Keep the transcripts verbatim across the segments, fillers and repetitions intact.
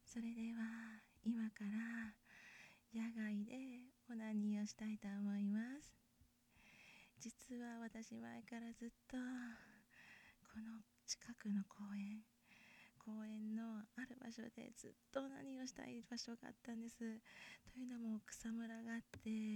それでは今から野外でオナニーをしたいと思います。実は私前からずっとこの近くの公園公園のある場所でずっとオナニーをしたい場所があったんです。というのも草むらがあって、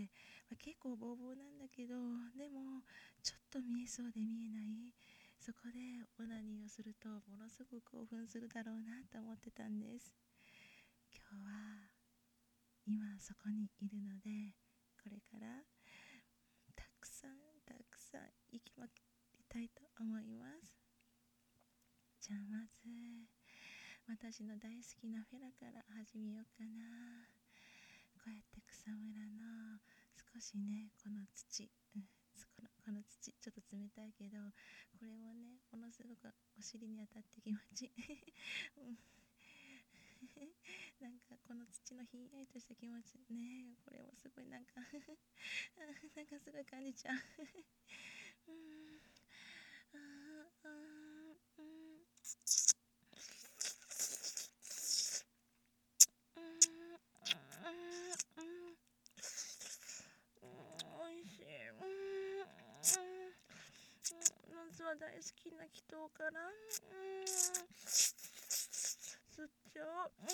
まあ、結構ボーボーなんだけど、でもちょっと見えそうで見えない、そこでオナニーをするとものすごく興奮するだろうなと思ってたんです。今日は今そこにいるので、これからたくさんたくさん行きまくりたいと思います。じゃあまず私の大好きなフェラから始めようかな。こうやって草むらの少しね、この土、うん、この、この土ちょっと冷たいけど、これもねものすごくお尻に当たって気持ちいい、うんなんかこの土のひんやりとした気持ちね、これもすごいなんかなんかすごい感じちゃううんあーあーうんおいしい。うん夏は大好きな人からうん吸っちゃう。うん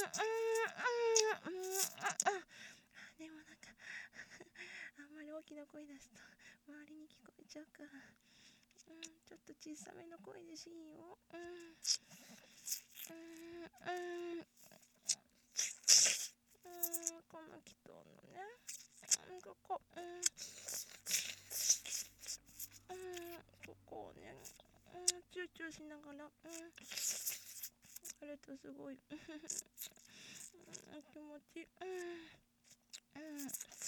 でもなんかあんまり大きな声出すと周りに聞こえちゃうから、うん、ちょっと小さめの声でしいよ。うんうんうんこの人のね、うん、ここ、うん、うん、ここをね、うん、チューチューしながら、うん、あれとすごい、うん、気持ちいい、うん、うん、うん、うん、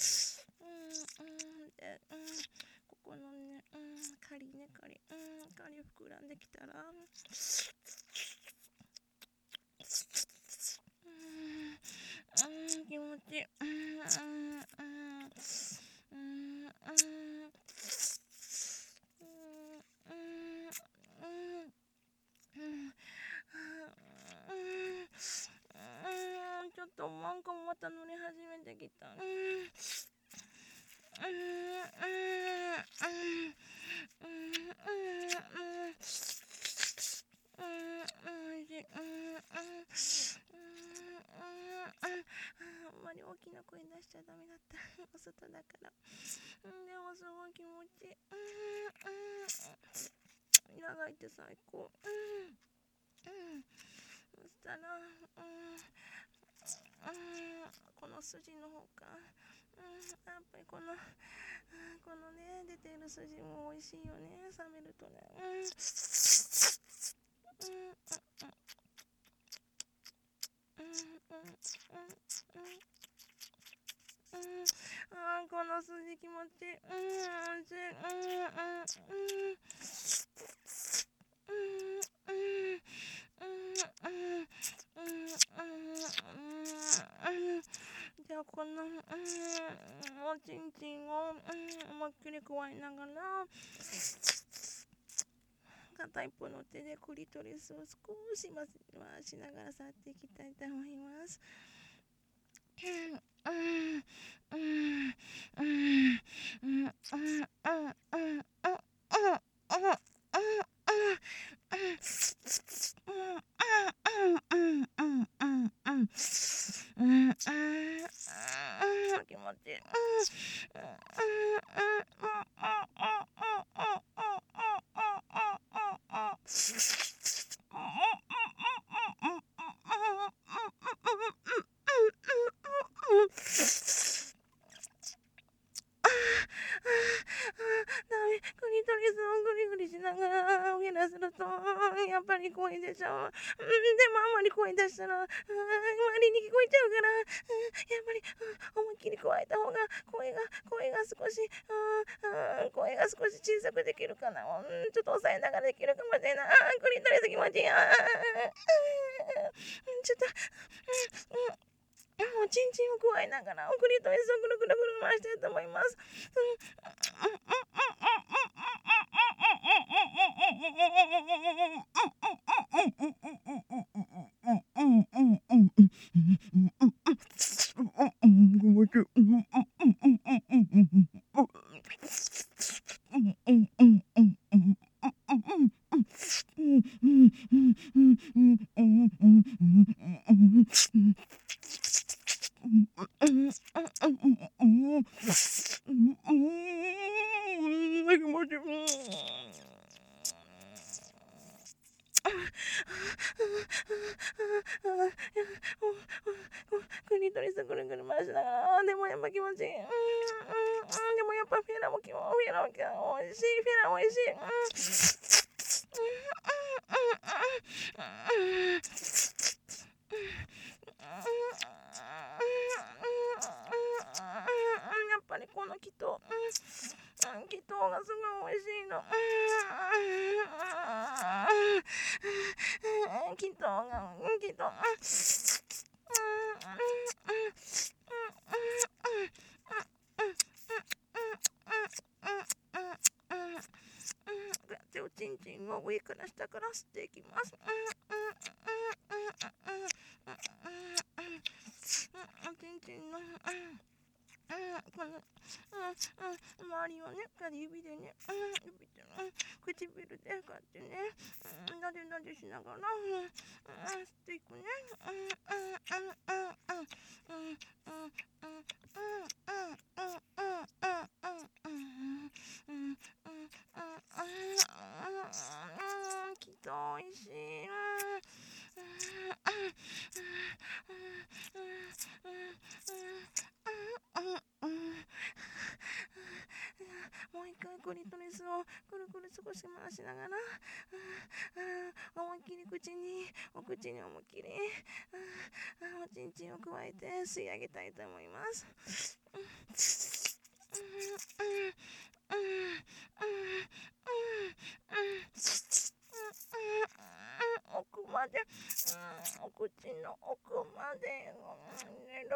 で、うん、ここのね、うん、狩りね、狩り、うん、狩り膨らんできたら、うんうん、気持ちいい。うん、うん、うん、うん、うん、ちょっとなんかまた乗り始めてきた。うん、うん、うん、うん、うん、うん、あんまり大きな声出しちゃダメだったお外だから、うん、でもすごい気持ちいい。うん、うん、長いって最高。うん、うん、そしたら、うん、うん、この筋の方か、うん、やっぱりこの、うん、このね出てる筋も美味しいよね、冷めるとね。うん、うん、うん、あーこの筋気持ちいい。うん、おいしい。うん、うん、うん、じゃあこの、うん、おちんちんを、うん、思いっきり加えながら片一方の手でクリトリスを少し回しながら触っていきたいと思います。うんうんうんうんうんうん気持ちいい。クリトリスをグリグリしながら減らするとやっぱり声出ちゃう。うん、でもあんまり声出したら、うん、周りに聞こえちゃうから、うん、やっぱり、うん、思いっきり加えた方が声が声が少し、うんうん、声が少し小さくできるかな。うん、ちょっと抑えながらできるかもしれない。あークリトリス気持ちいい。あーちょっと、うんうんおちんちんを加えながらクリトリスをぐるぐるぐる回したいと思います。うんクリトリスぐるぐる回しながら、でもやっぱ気持ちいい。うん、うん、でもやっぱフェラも気持ちいい。フェラも気持ちいい。フェラおいしい。やっぱりこのキト、キトがすごい美味しいの。キトが、キト。手をチンチンを上から下から吸っていきます。チンチンのこの周りをね、指でね、指で唇でこうやってね、なでなでしながら吸っていくね。きっとおいしい。もう一回クリトリスをくるくる少し回しながら、思いっきり口にお口に思いっきりおちんちんを加えて吸い上げたいと思います。奥まで、お口の奥まで入れる。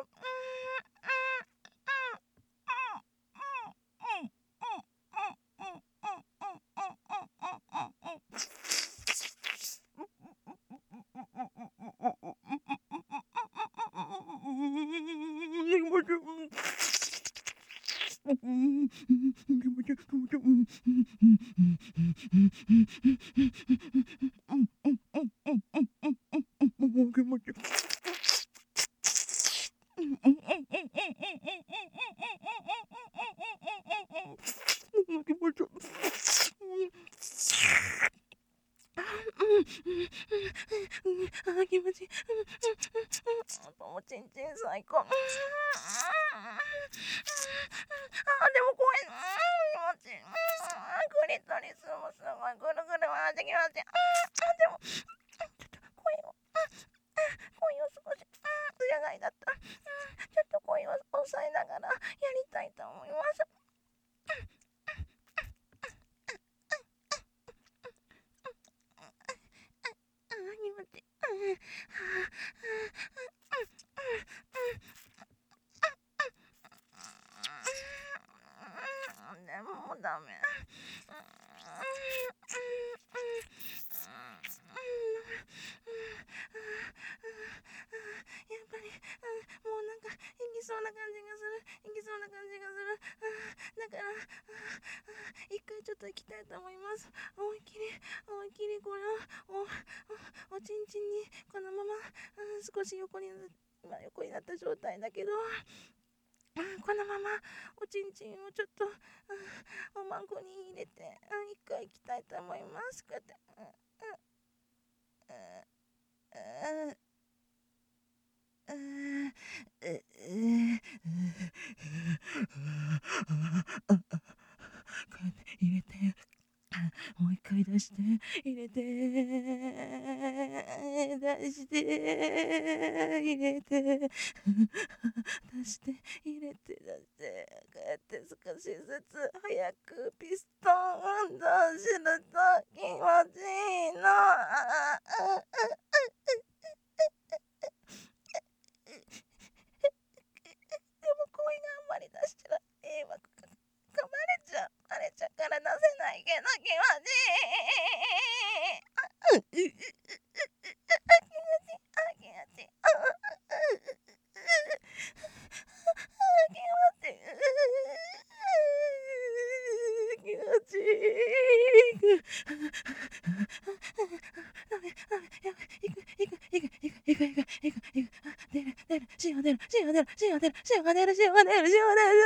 気持ちいい。おちんちん最高。あでも怖い。気持ちいい。クリトリスもすごいぐるぐる回ってきます。でもちょっと声を声を少し艶がいだった。ちょっと声を抑えながらやりたいと思います。気持ちいい。でもダメ。やっぱりもうなんかいきそうな感じがする。いきそうな感じがする。だから一回ちょっと行きたいと思います。思いっきり思いっきりこれをおおちんちんにこのまま少し横に今横になった状態だけど、このままおちんちんをちょっとおまんこに入れて一回行きたいと思います。こうやって。入れてもう一回出して入れて出して入れて出して入れて出してこうやって少しずつ早くピストン運動すると気持ちいいの。でも声があんまり出したら迷惑かかバレちゃうバレちゃうから出せないけど気持ちいい。気持ちいい。気持ちいい。気持ちいい。ダメダメやばい行く行くくいくいくいくあ出る出る潮出る潮出る潮出る潮が出る潮が出る潮が出る潮が出る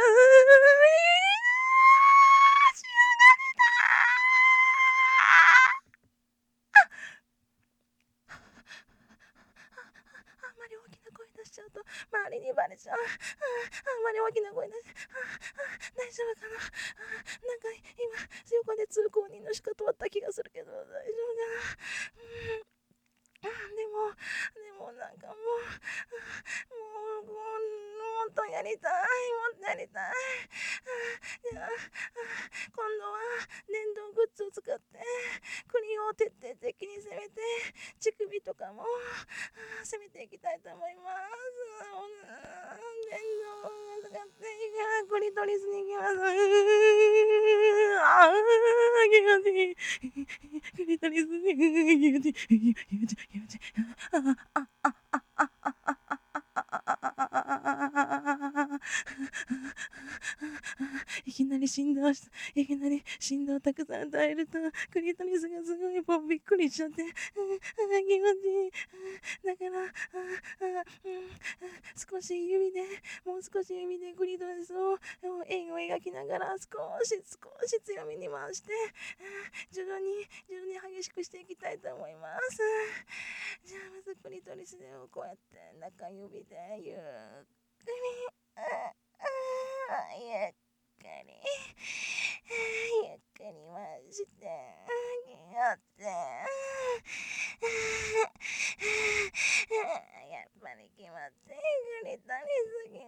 あんまり大きな声出しちゃうと周りにバレちゃう。あんまり大きな声出して大丈夫かな。なんか今横で通行人のしか通った気がするけど大丈夫かな。うんでもでもなんかもうもうもうもっとやりたいもっとやりたい。じゃあ今度は電動グッズを使って国を徹底的に攻めて乳首とかも攻めていきたいと思います。電動を使ってクリトリスに行きます。ああ気持ちいいクリトリスに気持ちいい気持ちいい気持ちいい気持ちいいいきなり振動しいきなり振動たくさん与えるとクリトリスがすごいもうびっくりしちゃって気持ちいい。だから少し指でもう少し指でクリトリスを円を描きながら少し少し強めに回して徐々に徐々に激しくしていきたいと思います。じゃあまずクリトリスをこうやって中指でゆっくりゆっくりゆっくり回してやってやっぱり気持ちいいクリトリス気持ちいい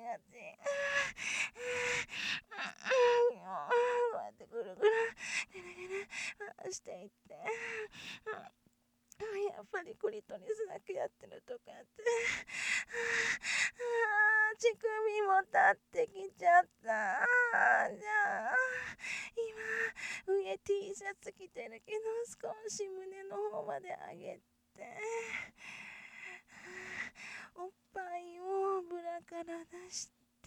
こうやってぐるぐるぐるぐる回していってやっぱりクリトリスだけやってるとこうやって乳首も立ってきちゃった。じゃあ今上 T シャツ着てるけど少し胸の方まで上げておっぱいをブラから出して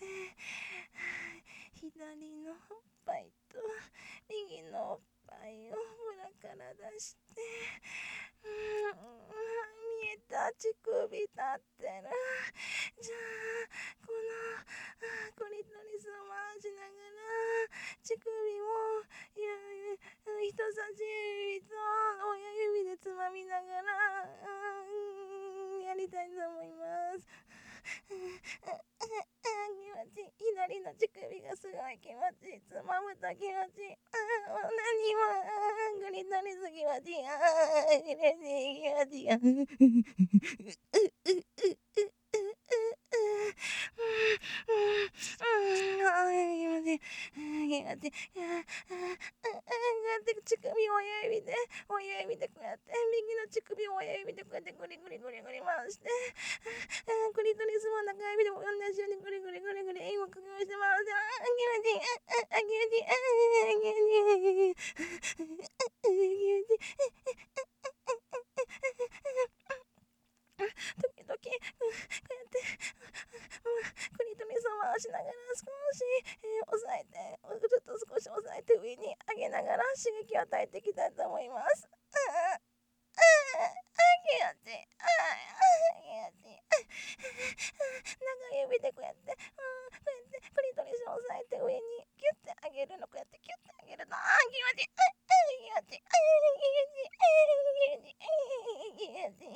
左のおっぱいと右のおっぱいをブラから出してうん見えた乳首立ってる。じゃあこのクリトリスを回しながら乳首を人差し指と親指でつまみながらやりたいと思います。気持ちいい左の乳首がすごい気持ちいい。つまむと気持ちいい。何もクリトリス気持ちいい。嬉しい気持ちいい。乳首を親指で親指でこうやって右の乳首を親指でこうやってグリグリグリグリ回してクリトリスも中指でも同じようにグリグリグリグリ今工夫して回してあ気持ちいいあ気持ちいいあ気持ちいい気持ちいい時々こうやってクリトリスを回しながら少し、えー、押さえてちょっと少し押さえて上に上げながら刺激を与えていきたいと思います。ああ気持ちいいああ気持ちいい長指でこうやって、うん、こうやってクリトリスを押さえて上にキュッて上げるのこうやってキュッて上げるのああ気持ちいいああ気持ちいいああ気持ちいい気持ちいい気持ちいい気持ちいい気持ちいい気持ちいい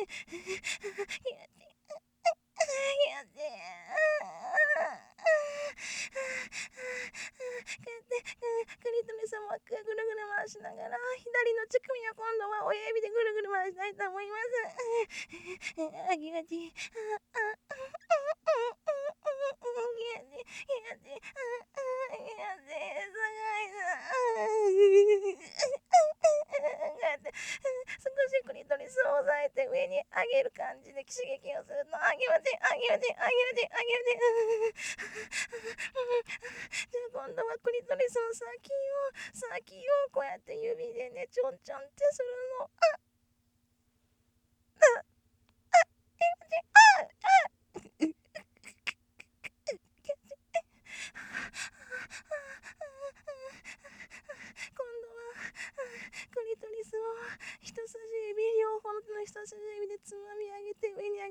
クリトリスをもう一回ぐるぐる回しながら左の乳首を今度は親指でぐるぐる回したいと思います。あ気持ちいい少しクリトリスを押さえて上に上げる感じで刺激をするとあ気持ちいいあ気持ちいいあ気持ちいいあ気持ちいいじゃあ今度はクリトリスの先を先をこうやって指でねちょんちょんってするのあああ気持ちいいああ今度はクリトリスを人差し指両方の人差し指でつまみ上げて上に上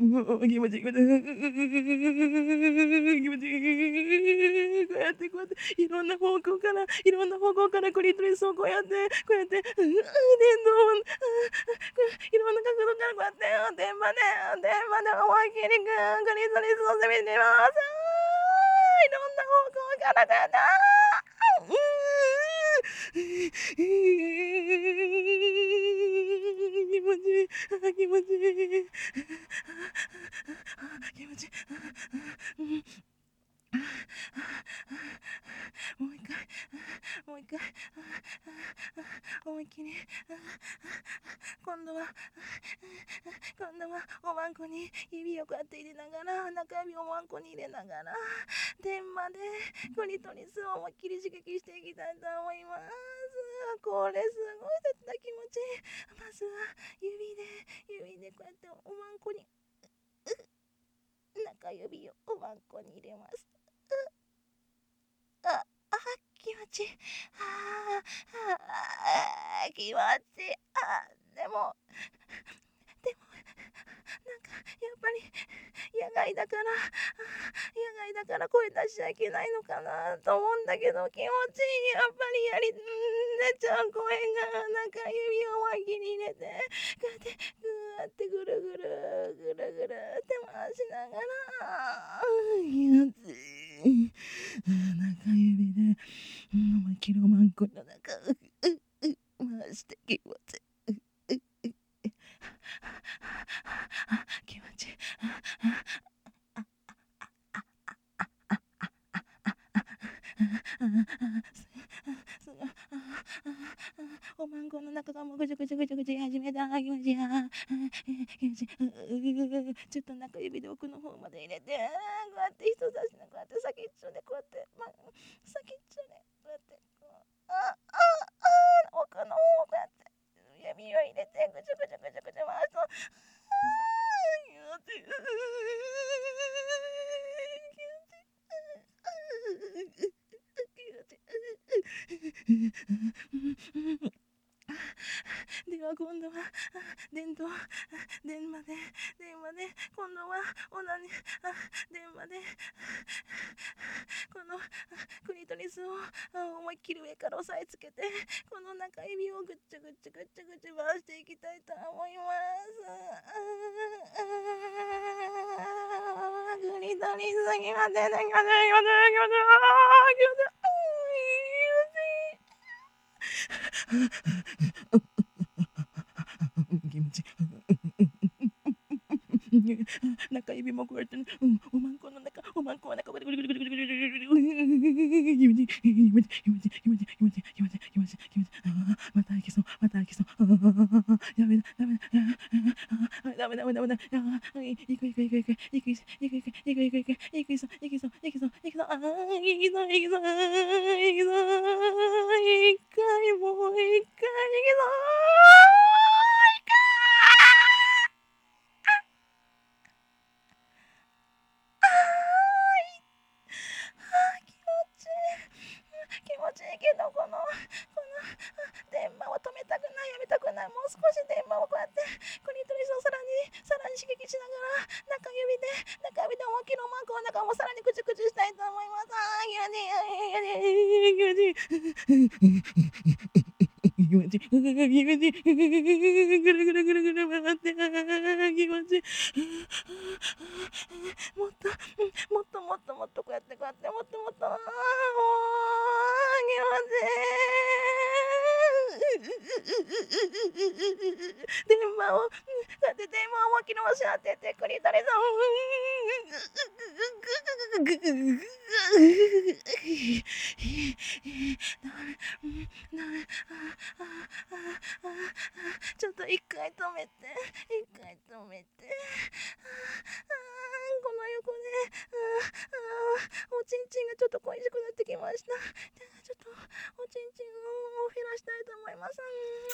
気持ちいい、気持ちいい、気持ちいい。こうやってこうやっていろんな方向からいろんな方向からクリトリスをこうやってこうやって、うん、電動、いろんな角度からこうやって電話で電話で思いっきりクリトリスを攻めてます。いろんな方向からだな。うん気持ちいい、気持ちいい、気持ちいい。もう一回、もう一回、思いっきり、今度は、今度はおまんこに指をこうやって入れながら、中指をおまんこに入れながら、天までクリトリスを思いっきり刺激していきたいと思います。これすごい絶対気持ちいい。まずは指で、指でこうやっておまんこに、中指をおまんこに入れます。あ、あ、気持ちいい。ああ、気持ちいい。あ、でも、でも、なんか、やっぱり、野外だから、野外だから声出しちゃいけないのかなと思うんだけど、気持ちいい。やっぱりやり、出ちゃう声が、なんか指を思いっきり入れて、こうやって、ぐーってぐるぐる、ぐるぐるって回しながら、気持ちいい。中指で、うん、思いっきりおまんこの中を、う、う、回して気持ちいい。う、う、う、気持ちいい。おまんこの中がもうぐちゅぐちゅぐちゅぐちゅ始めた。気持ちいい。気持ちいい。ちょっと中指で奥の方まで入れて、こうやって人差しのこうやって先っちょでこうやって、ま、先っちょでこうやってこう、あ、あ、あ、奥の方をこうやって指を入れてぐちゅぐちゅぐちゅぐちゅ回すと、あ、気持ちいい。では今度は電んと電話で電話で今度はオナニあ電話でこのクリトリスを思いっきり上から押さえつけてこの中指をぐっちゃぐっちゃぐっちゃぐっちゃ回していきたいと思います。グリトリスぎません、ぎません、ぎません、ぎません、ぎません、気持ちいい。中指もこうやって、ね、うん、おまんこの中、おまんこの中、ぐるぐるぐるぐるぐるぐるぐるぐるぐる気持ちいい、気持ちいい、気持ちいい、気持ちいい、気持ちいい、気持ちいい、気持ちいい、気持ちいい、また開きそう、また開きそう、やめだ、ダメだ、ダメだ、ダメだ、ダメだ、いくいくいくいく、いくいくいくいくいくいくいくいくいくいそう、いくそう、いくそう、いくそう、ああ、いきそう、いきそう、いきそう、一回もう一回いきそう。気持ちいいけどこのこの電話を止めたくない、やめたくない、もう少し電話をこうやってクリトリスをさらにさらに刺激しながら中指で中指で思いっきりマークを中もさらにクチクチしたいと思います。あー気持ちいい気持ちいい気持ちいい気持ちいい気持ちいいぐるぐるぐるぐる回って気持ちいい。もっともっともっともっとこうやってこうやってもっともっとあーもう気持ちいい。電話をだって電話を思いっきり押し当ててくれたりさちょっと一回止めて一回止めてこの横でおちんちんがちょっと恋しくなってきました。ちょっとおちんちんを減らしたいと思います。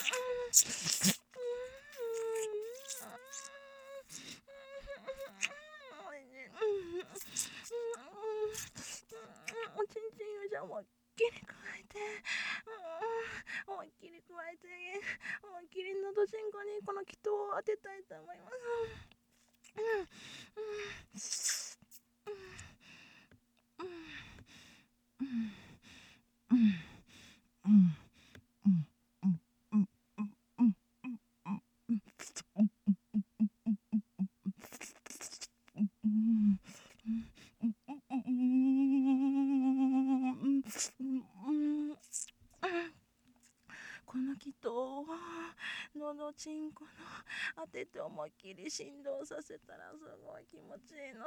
おちんちんをじゃあ思いっきり加えて思いっきり加えて思いっきりのどちんこにこの気筒を当てたいと思います。この気筒をのどちんこの当てて思いっきり振動させたらすごい気持ちいいの。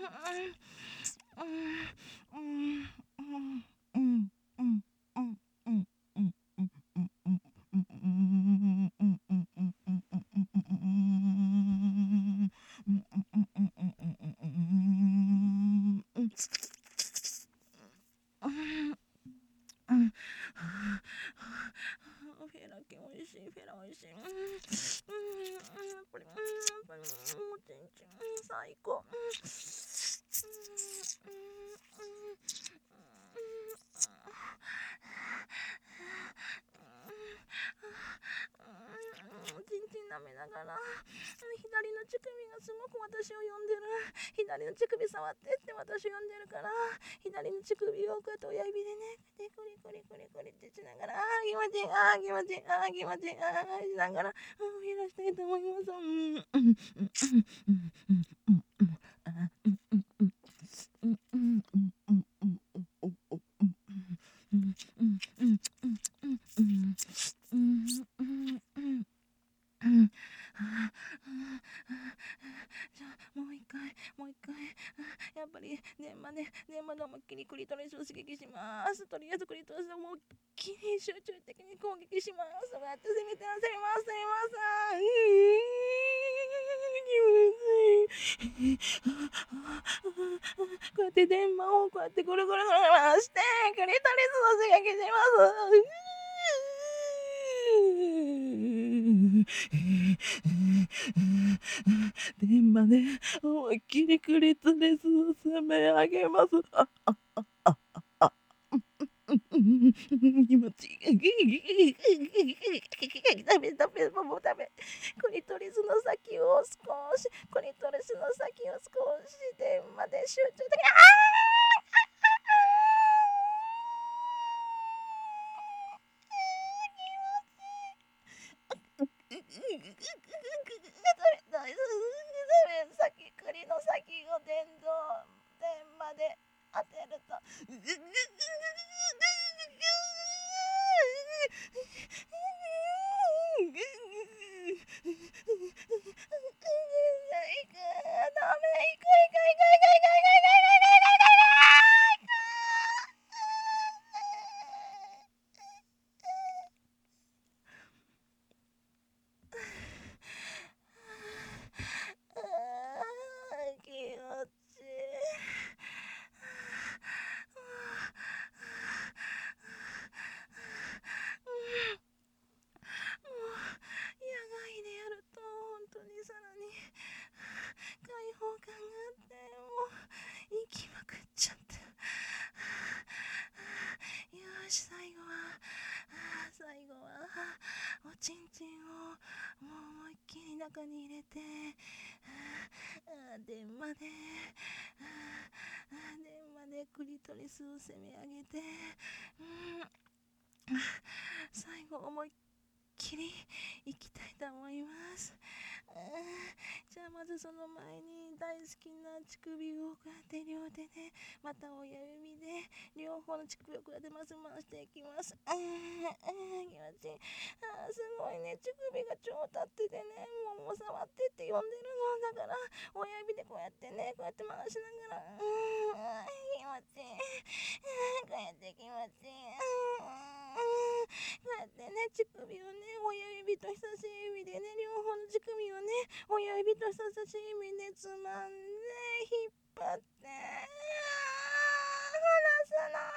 フェラ気おいしい、フェラおいしい。うん、うん、やっぱり、うん、やっぱり、おちんちん、最高。おちんちん舐めながら、左の乳首がすごく私を呼んでる。左の乳首触ってって私呼んでるから、左の乳首をこうやって親指でね、こうやってクリクリクリクリってしながら、あー気持ちいい、あー気持ちいい、あー気持ちいい、あーしながら、うん、減らしたいと思います。うん、うん、うん、うん、うん、うん、うん、あー、うん、うん、うん、うん、うん、うん、うん、うん、うん、うん、うん、うん、うん、うん、うん、じゃあもう一回もう一回やっぱり電話で電話で思いっきりクリトリスを刺激します。とりあえずクリトリスを思いっきり集中的に攻撃します。そうやって攻めて攻めます攻めます。こうやって電話をこうやってぐるぐるぐる回してクリトリスを刺激します。電話で思いっきりクリトリスを攻め上げます。あああああ気持ちいい。ダメダメ、もうダメ。クリトリスの先を少し、クリトリスの先を少しでまで集中的に、先栗の先を電動電まで当てるとちんちんをもう思いっきり中に入れて、電話で電話でクリトリスを攻め上げて、うん、最後思いっきりいきたいと思います。じゃあまずその前に大好きな乳首をこうやって両手でまた親指で両方の乳首をこうやってまず回していきます。あーあー気持ちいい。あーすごいね、乳首が超立っててね、もう触ってって呼んでるのだから親指でこうやってねこうやって回しながら、うーん気持ちいい。こうやって気持ちいい。こうやってね乳首をね親指と人差し指でね両方の乳首をね親指と人差し指でつまんで引っ張って離すな。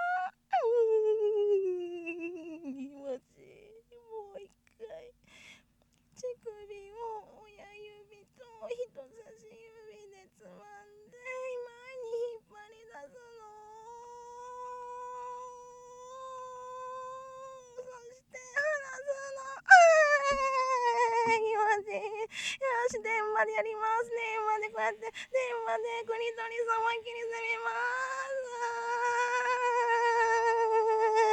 気持ちいい。もう一回乳首を親指と人差し指でつまんで前に引っ張り出すの。そして離すの。気持ちいい。よし、電話でやります。電話でこうやって電話でクリトリス思いっきり攻めます。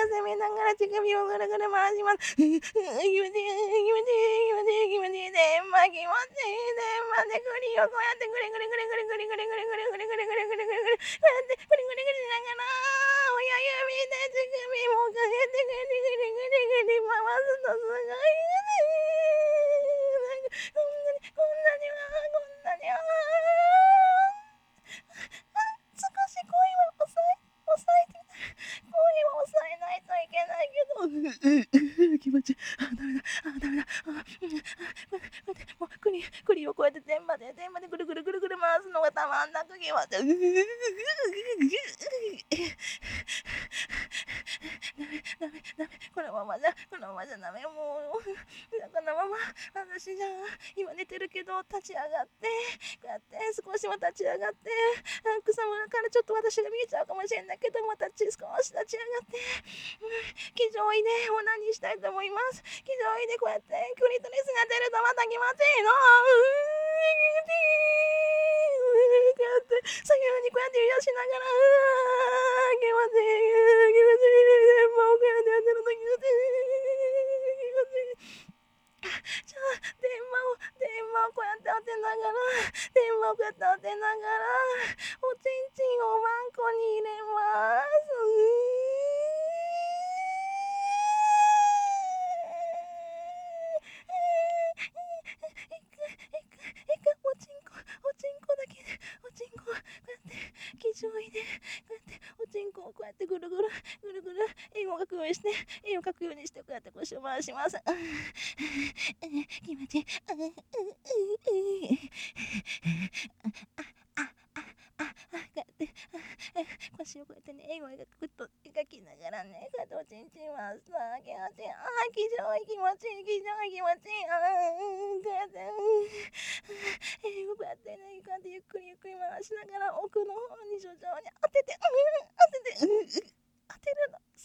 攻めながら乳首をぐるぐる回します。気持ちいい気持ちいい気持ちいい気持ちいい。電話気持ちいい。電話で栗をこうやってぐりぐりぐりぐりぐりぐりぐりぐりぐりぐりぐりぐりぐりぐりこうやってぐりぐりぐりしながら親指で乳首もかけてぐりぐりぐりぐり回すのすごいよね。こんなにこんなにはこんなには少し声は抑え抑えて声は抑えないといけないけど気持ちいい。あダメだあダメだあこうやってもう栗栗をこうやって電話で電話でぐるぐるぐるぐる回すのがたまんなく気持ちいい。ダメダメダメこのままじゃこのままじゃダメもうこのまま私じゃ今寝てるけど立ち上がってこうやって少しは立ち上がって草むらからちょっと私が見えちゃうかもしれないけどまた少し立ち上がって気上位でオナニーしたいと思います。気上位でこうやってクリトリスが出るとまた気持ちいいの。こうやって左右にこうやって揺らしながら気持ちいい気持ちいい電話をこうやってやってると気持ちいい気持ちいい。じゃあ電話を電話をこうやって当てながら電話をこうやって当てながらおちんちんをワンコに入れます。おちんこおちんこだけでおちんここうやって気上位でこうやっておちんこをこうやってぐるぐるぐるぐる円を描くようにして円を描くようにしてこうやって腰を回します。気持ちいい。腰をこうやってね円を描くと描きながらねこうやっておちんちんはさあ気持ちいい。ああ気上位気持ちいい気上位気持ちいい。ああこうやって円をこうやってねこうやってゆっくりゆっくり回しながら奥の方に徐々に当てて、うん、当てて、うん、当てるの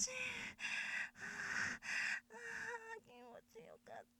ちいい。あーあー気持ちよかっ